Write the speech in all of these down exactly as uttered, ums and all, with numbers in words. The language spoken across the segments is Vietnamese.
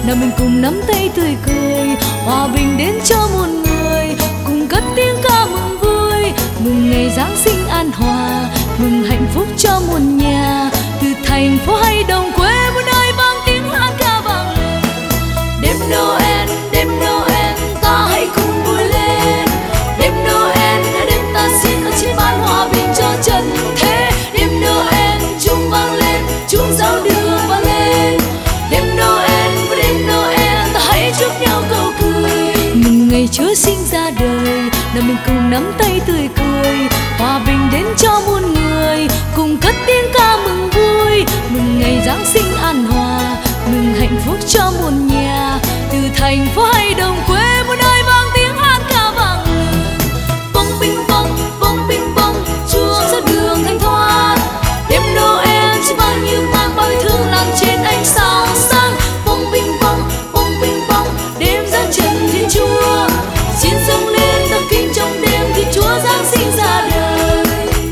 nào mình cùng nắm tay tươi cười, hòa bình đến cho muôn người, cùng cất tiếng ca mừng vui, mừng ngày Giáng sinh an hòa, mừng hạnh phúc cho muôn nhà. Từ thành phố hay đồng quê muôn nơi vang tiếng hát ca vang lên. Đêm Noel, đêm Noel, ta hãy cùng vui lên. Đêm Noel là đêm ta xin ở trên ban hòa bình cho trần thế. Đêm Noel chuông vang lên, chuông giao đường vang lên. Đêm Noel, đêm Noel, ta hãy chúc nhau câu cười. Mừng ngày Chúa sinh ra đời, nào mình cùng nắm tay tươi cười, hòa bình đến cho muôn người, cùng cất tiếng ca mừng vui, mừng ngày Giáng sinh an hòa, mừng hạnh phúc cho muôn nhà. Từ thành phố hay đồng quê muôn nơi vang tiếng hát ca vang lên. Bông binh bông, bông binh bông, chuông ra đường thanh thoát. Đêm Noel chỉ bao nhiêu mang bao yêu thương làm trên ánh sao sáng. Bông binh bông, bông binh bông, đêm ra trần Thiên Chúa, xin dâng lên tâm kinh trong đêm Thiên Chúa Giáng sinh ra đời.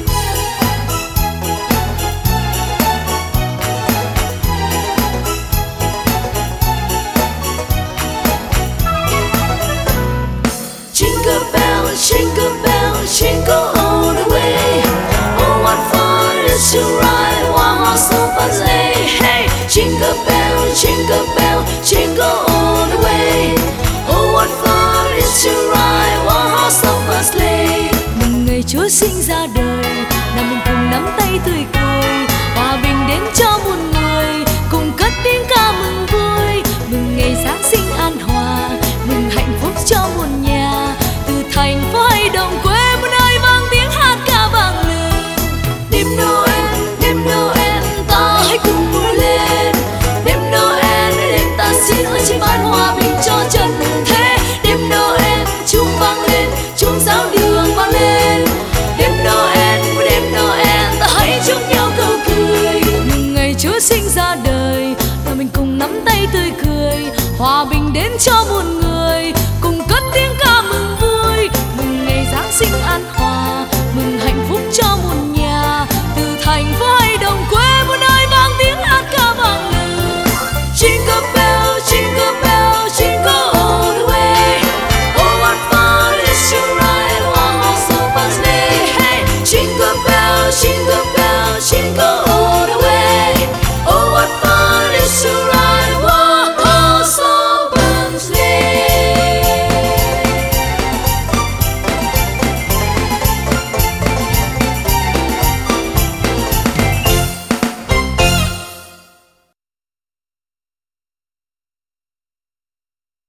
Jingle bell, jingle bell, jingle all the way. Oh, what fun it is to ride one horse open sleigh. Hey, jingle bell, jingle bell, jingle all the way. Oh, what fun it is to ride one horse open sleigh. Mừng ngày Chúa sinh ra đời, nào mình cùng nắm tay tươi cười, hòa bình đến cho muôn người, cùng cất tiếng ca mừng vui, mừng ngày Giáng sinh an hòa, mừng hạnh phúc cho muôn nhà. Từ thành phố hay đồng quê muôn nơi vang tiếng hát ca vang lên. Đêm Noel, đêm Noel, ta hãy cùng vui lên. Đêm Noel, đêm ta xin ơn trên ban hòa bình cho trần thế. Đêm Noel, chuông vang lên, chuông giao đường vang lên. Đêm Noel, đêm Noel, ta hãy chúc nhau câu cười. Mừng ngày Chúa sinh ra đời, nào mình cùng nắm tay tươi cười, hòa bình đến cho muôn người.